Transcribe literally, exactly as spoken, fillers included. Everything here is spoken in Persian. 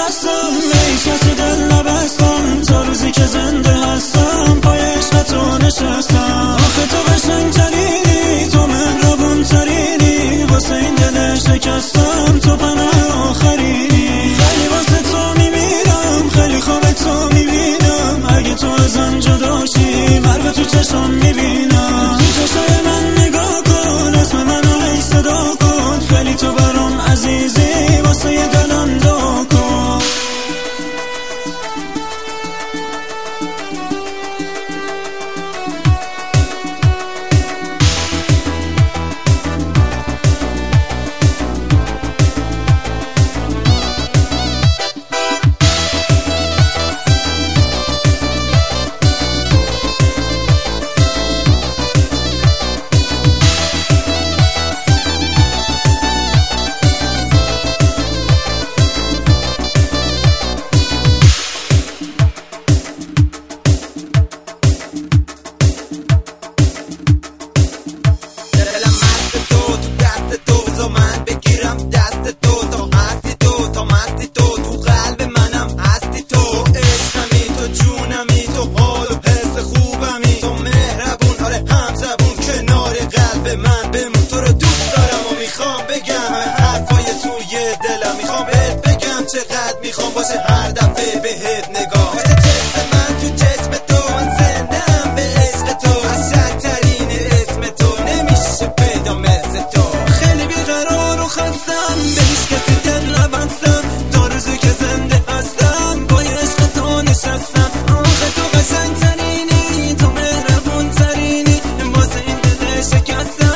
هستم، هیچ کسی دل نبستم، تا روزی که زنده هستم پای عشق تو نشستم. آخه تو قشنگ ترینی، تو مهربون ترینی، واسه این دل شکستم تو پناه آخرینی. خیلی واسه تو میمیرم، خیلی خواب تو میبینم، اگه تو ازم جدا شی مرگ تو چشم میبینم. تو چشای من نگاه کن، اسم منو هی صدا کن، خیلی تو برام عزیزی، واسه یه دلم دعا کن. من بمون تو رو دوست دارم و میخوام بگم حرفای توی دلم، میخوام بهت بگم چقدر میخوام باشه هر دفعه بهت نگاه. مثل جسم من تو جسم تو، من زندم به عشق تو، عاشق‌ترین اسم تو نمیشه پیدا مثل تو. خیلی بیقرار و خستم، به هیچ کسی دل نبستم، تا روزی که زنده هستم با عشق تو نشستم. آخه تو قشنگ ترینی، تو مهربون ترینی، واسه این دل شکستم